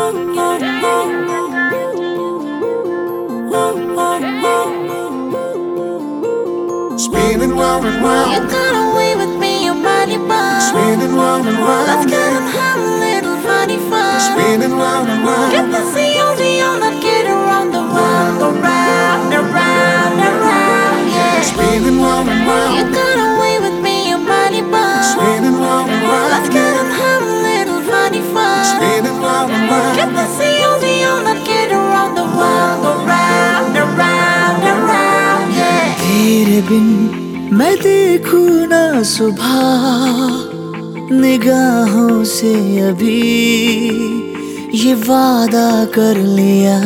Spinning round and round. You got away with me, your body bound. Spinning round and round. Let's get and have a little funny fun. Spinning round and round. Get the COD on and get around the world. Around, around, around, yeah. Spinning round and round. You got away with me, your body bound. Spinning round and round. Let's get and have a little funny fun. Spinning round and round. Get the COD on and get around the world. Around, around, around, yeah. तेरे बिन मैं देखूं ना सुबह निगाहों से अभी ये वादा कर लिया।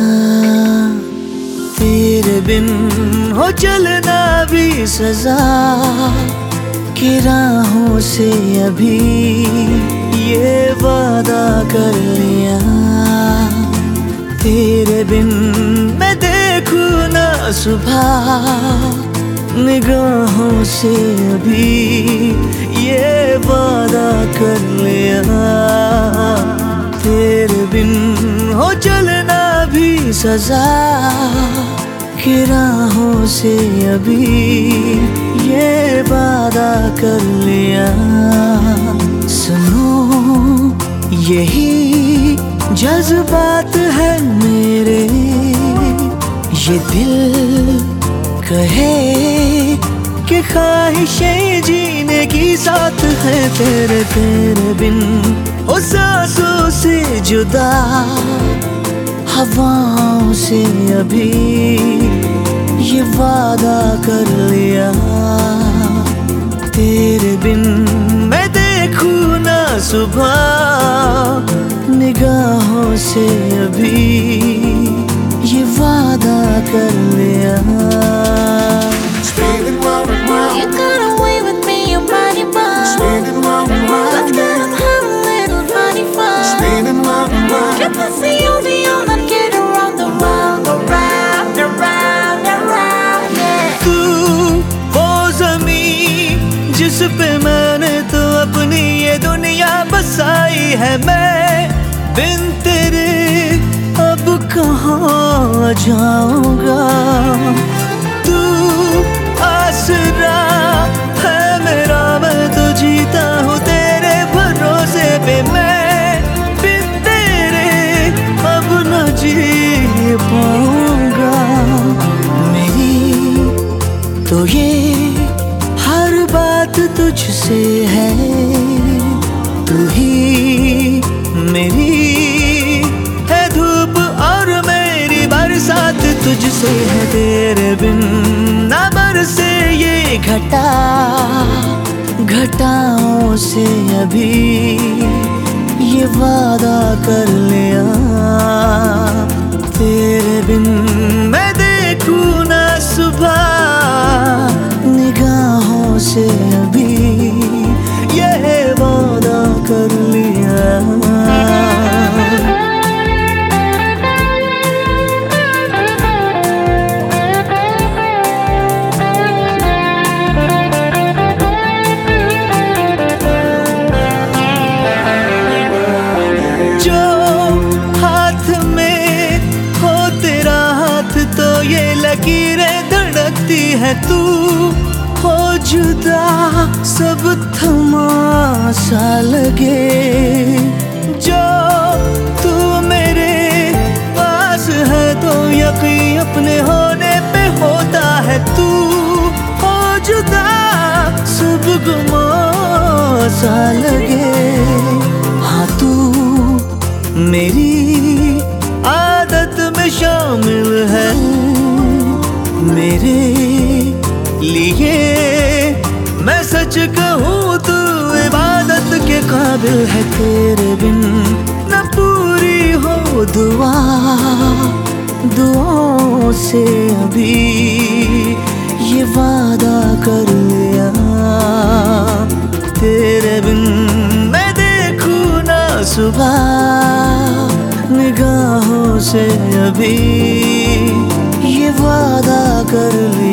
तेरे बिन हो चलना भी सजा की राहों से अभी ये वादा कर लिया। तेरे बिन मैं देखूं ना सुबह निगाहों से अभी ये वादा कर लिया। तेरे बिन हो चलना भी सजा की राहों से अभी ये वादा कर लिया। सुनो यही जज्बात है मेरे, ये दिल कहे कि ख्वाहिशें जीने की साथ है। तेरे तेरे बिन ओ सांसों से जुदा हवाओं से अभी ये वादा कर लिया। तेरे बिन मैं देखूं ना सुबह निगाहों से अभी ये वादा कर लिया। Spinning round and round. You got away with me, your body bound. Spinning round and round. Let's get and have a little funny fun. Spinning round and round. Get the COD on and get around the world. Around, around, around, yeah. तू वो ज़मीं जिस पे मैंने तो अपनी ये दुनिया बसाई है। मैं बिन तेरे अब कहाँ जाऊंगा। तू आसरा है मेरा, मैं तो जीता हूँ तेरे भरोसे पे। मैं बिन तेरे अब न जी पाऊंगा। मेरी तो ये हर बात तुझसे है, तू ही मेरी है धूप और मेरी बरसात तुझसे है। तेरे बिन ना बरसे ये घटा घटाओं से अभी ये वादा कर लिया। तेरे बिन मैं देखूं ना सुबह निगाहों से अभी ये वादा कर लिया। ये लकीरें धड़कती है, तू हो जुदा सब थमा-सा लगे। जो तू मेरे पास है तो यकीन अपने होने पे होता है। तू हो जुदा सब गुमा-सा लगे। हाँ तू मेरी आदत में शामिल है, मेरे लिए मैं सच कहूँ तू इबादत के काबिल है। तेरे बिन न पूरी हो दुआ, दुआओं से अभी ये वादा कर लिया। तेरे बिन मैं देखूँ ना सुबह निगाहों से अभी ये वादा कर लिया।